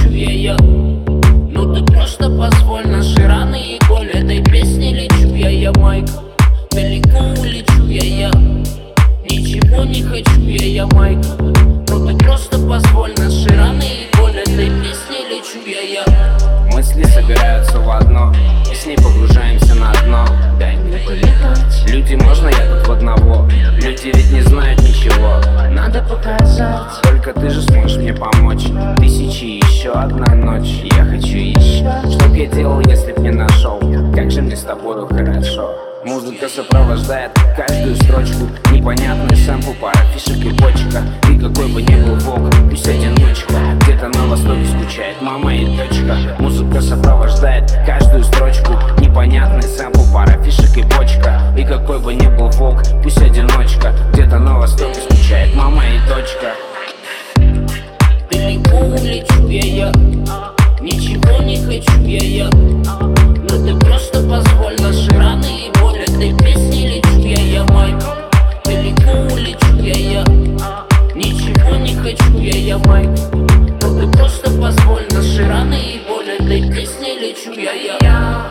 лечу я. Ну ты просто позволь, наши раны и боль. Этой песни лечу я, Майк. Далеко улечу я. Ничего не хочу я, Майк. Ну ты просто позволь, наши раны и боль. Этой песни лечу я. Мысли собираются в одно, и с ней погружаемся на дно. Дай мне полетать. Люди, можно я тут в одного? Люди ведь не знают ничего. Надо показать. Только ты же сможешь мне помочь. Тысячи, еще одна ночь. Я хочу еще. Что б я делал, если б не нашел? Как же мне с тобою хорошо. Музыка сопровождает каждую строчку. Непонятный сэмпл, пара фишек и почка. И какой бы ни был волк, пусть одиночка. Где-то на востоке скучает мама и дочка. Музыка сопровождает каждую строчку. Непонятный сэмпл, пара фишек и почка. И какой бы ни был волк, пусть одиночка. Где-то на востоке скучает мама и дочка. Далеко улечу я. Ничего не хочу я. Но ты просто позволь, наши раны и боль. Этой песни лечу я, Майк. Далеко улечу я. Ничего не хочу я, Майк. Но ты просто позволь, наши раны и боль. Этой песни лечу я.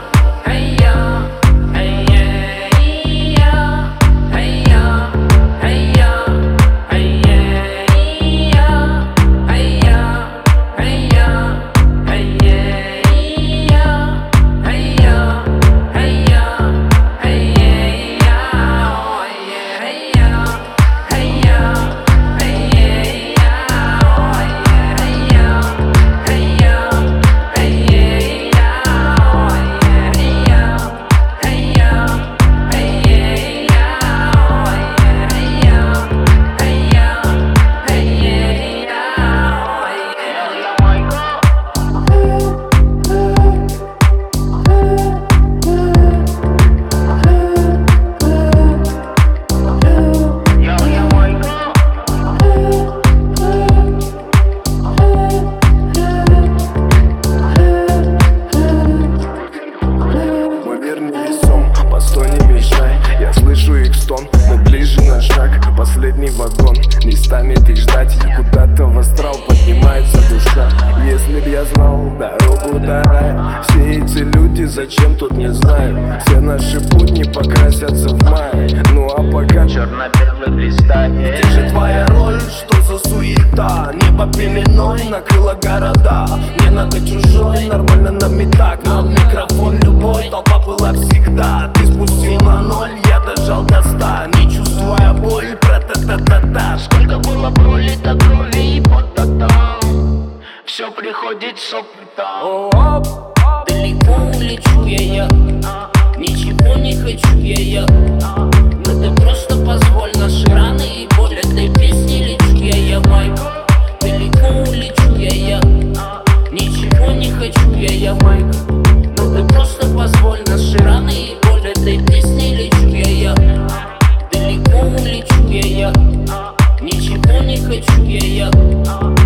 Я слышу их стон, мы ближе на шаг. Последний вагон, местами ты ждать. Куда-то в астрал поднимается душа. Если б я знал дорогу до рая, все эти люди зачем тут не знаю. Все наши будни покрасятся в мае. Ну а пока черно-белый блистает. Где же твоя роль, что за суета? Небо пеленой накрыло города. Не надо чужой, нормально нам и так. Нам микрофон любой, толпа была всегда. Ты спустил на ноль, я дожал до 100. Не чувствуя боль, тра-та-та-та-та. Сколько было пролито крови и пота там. Все приходит с опытом. Далеко улечу я. Ничего не хочу я. Но ты просто позволь, наши раны и боль. Этой песни лечу я, Майк. Далеко улечу я. Ничего не хочу я, Майк. Но ты просто позволь, наши раны и боль. Этой песни лечу я. Далеко улечу я. Ничего не хочу я.